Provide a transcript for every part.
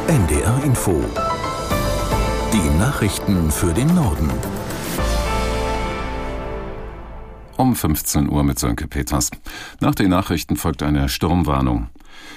NDR Info. Die Nachrichten für den Norden. Um 15 Uhr mit Sönke Peters. Nach den Nachrichten folgt eine Sturmwarnung.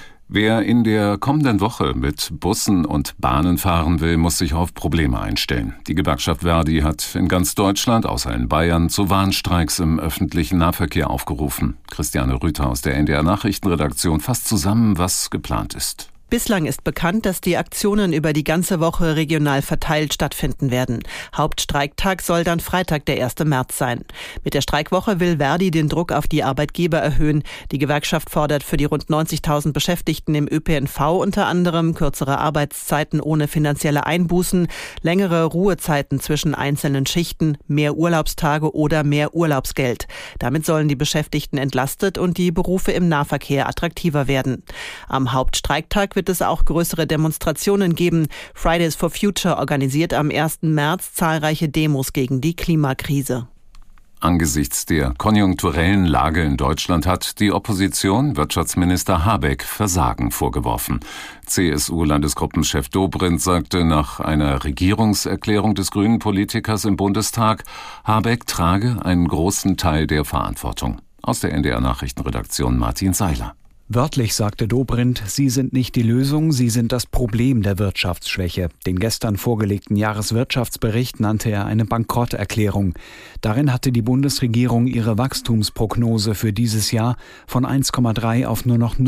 Wer in der kommenden Woche mit Bussen und Bahnen fahren will, muss sich auf Probleme einstellen. Die Gewerkschaft ver.di hat in ganz Deutschland, außer in Bayern, zu Warnstreiks im öffentlichen Nahverkehr aufgerufen. Christiane Rüther aus der NDR Nachrichtenredaktion fasst zusammen, was geplant ist. Bislang ist bekannt, dass die Aktionen über die ganze Woche regional verteilt stattfinden werden. Hauptstreiktag soll dann Freitag, der 1. März sein. Mit der Streikwoche will ver.di den Druck auf die Arbeitgeber erhöhen. Die Gewerkschaft fordert für die rund 90.000 Beschäftigten im ÖPNV unter anderem kürzere Arbeitszeiten ohne finanzielle Einbußen, längere Ruhezeiten zwischen einzelnen Schichten, mehr Urlaubstage oder mehr Urlaubsgeld. Damit sollen die Beschäftigten entlastet und die Berufe im Nahverkehr attraktiver werden. Am Hauptstreiktag wird es auch größere Demonstrationen geben. Fridays for Future organisiert am 1. März zahlreiche Demos gegen die Klimakrise. Angesichts der konjunkturellen Lage in Deutschland hat die Opposition Wirtschaftsminister Habeck Versagen vorgeworfen. CSU-Landesgruppenchef Dobrindt sagte nach einer Regierungserklärung des grünen Politikers im Bundestag, Habeck trage einen großen Teil der Verantwortung. Aus der NDR Nachrichtenredaktion Martin Seiler. Wörtlich sagte Dobrindt, sie sind nicht die Lösung, sie sind das Problem der Wirtschaftsschwäche. Den gestern vorgelegten Jahreswirtschaftsbericht nannte er eine Bankrotterklärung. Darin hatte die Bundesregierung ihre Wachstumsprognose für dieses Jahr von 1,3 auf nur noch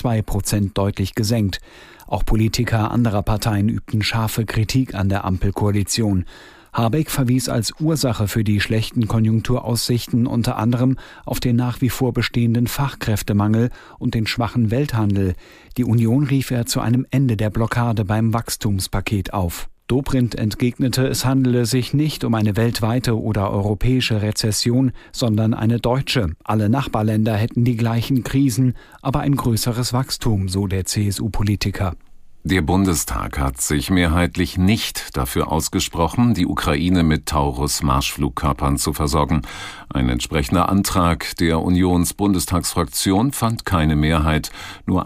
0,2% deutlich gesenkt. Auch Politiker anderer Parteien übten scharfe Kritik an der Ampelkoalition. Habeck verwies als Ursache für die schlechten Konjunkturaussichten unter anderem auf den nach wie vor bestehenden Fachkräftemangel und den schwachen Welthandel. Die Union rief er zu einem Ende der Blockade beim Wachstumspaket auf. Dobrindt entgegnete, es handele sich nicht um eine weltweite oder europäische Rezession, sondern eine deutsche. Alle Nachbarländer hätten die gleichen Krisen, aber ein größeres Wachstum, so der CSU-Politiker. Der Bundestag hat sich mehrheitlich nicht dafür ausgesprochen, die Ukraine mit Taurus-Marschflugkörpern zu versorgen. Ein entsprechender Antrag der Unionsbundestagsfraktion fand keine Mehrheit. Nur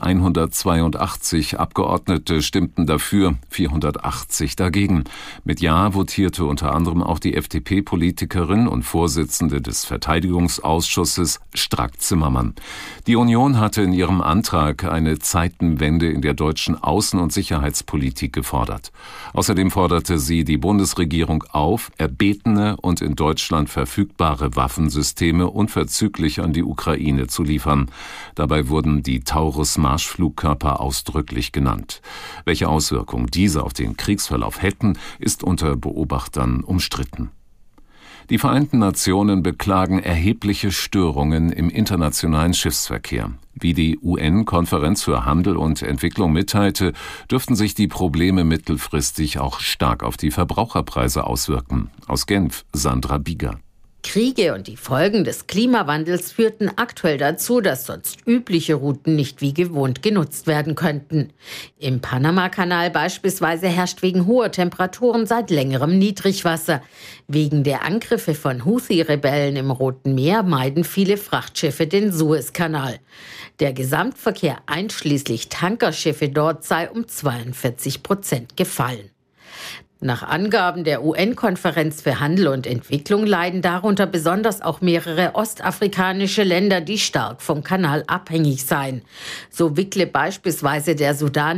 182 Abgeordnete stimmten dafür, 480 dagegen. Mit Ja votierte unter anderem auch die FDP-Politikerin und Vorsitzende des Verteidigungsausschusses Strack-Zimmermann. Die Union hatte in ihrem Antrag eine Zeitenwende in der deutschen Außen- und Sicherheitspolitik gefordert. Außerdem forderte sie die Bundesregierung auf, erbetene und in Deutschland verfügbare Waffensysteme unverzüglich an die Ukraine zu liefern. Dabei wurden die Taurus-Marschflugkörper ausdrücklich genannt. Welche Auswirkungen diese auf den Kriegsverlauf hätten, ist unter Beobachtern umstritten. Die Vereinten Nationen beklagen erhebliche Störungen im internationalen Schiffsverkehr. Wie die UN-Konferenz für Handel und Entwicklung mitteilte, dürften sich die Probleme mittelfristig auch stark auf die Verbraucherpreise auswirken. Aus Genf, Sandra Bieger. Kriege und die Folgen des Klimawandels führten aktuell dazu, dass sonst übliche Routen nicht wie gewohnt genutzt werden könnten. Im Panamakanal beispielsweise herrscht wegen hoher Temperaturen seit längerem Niedrigwasser. Wegen der Angriffe von Houthi-Rebellen im Roten Meer meiden viele Frachtschiffe den Suezkanal. Der Gesamtverkehr einschließlich Tankerschiffe dort sei um 42% gefallen. Nach Angaben der UN-Konferenz für Handel und Entwicklung leiden darunter besonders auch mehrere ostafrikanische Länder, die stark vom Kanal abhängig seien. So wickle beispielsweise der Sudan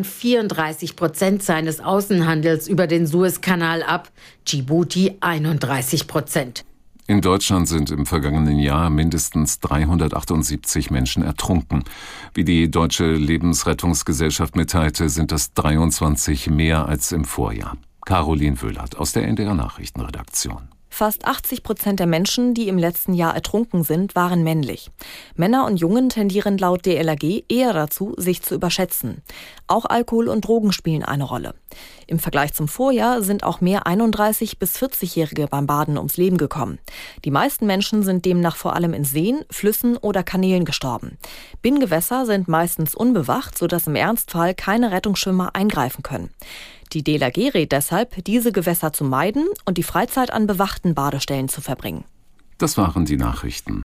34% seines Außenhandels über den Suezkanal ab, Djibouti 31%. In Deutschland sind im vergangenen Jahr mindestens 378 Menschen ertrunken. Wie die Deutsche Lebensrettungsgesellschaft mitteilte, sind das 23 mehr als im Vorjahr. Caroline Wöhlert aus der NDR Nachrichtenredaktion. Fast 80% der Menschen, die im letzten Jahr ertrunken sind, waren männlich. Männer und Jungen tendieren laut DLRG eher dazu, sich zu überschätzen. Auch Alkohol und Drogen spielen eine Rolle. Im Vergleich zum Vorjahr sind auch mehr 31- bis 40-Jährige beim Baden ums Leben gekommen. Die meisten Menschen sind demnach vor allem in Seen, Flüssen oder Kanälen gestorben. Binnengewässer sind meistens unbewacht, sodass im Ernstfall keine Rettungsschwimmer eingreifen können. Die DLRG rät deshalb, diese Gewässer zu meiden und die Freizeit an bewachten Badestellen zu verbringen. Das waren die Nachrichten.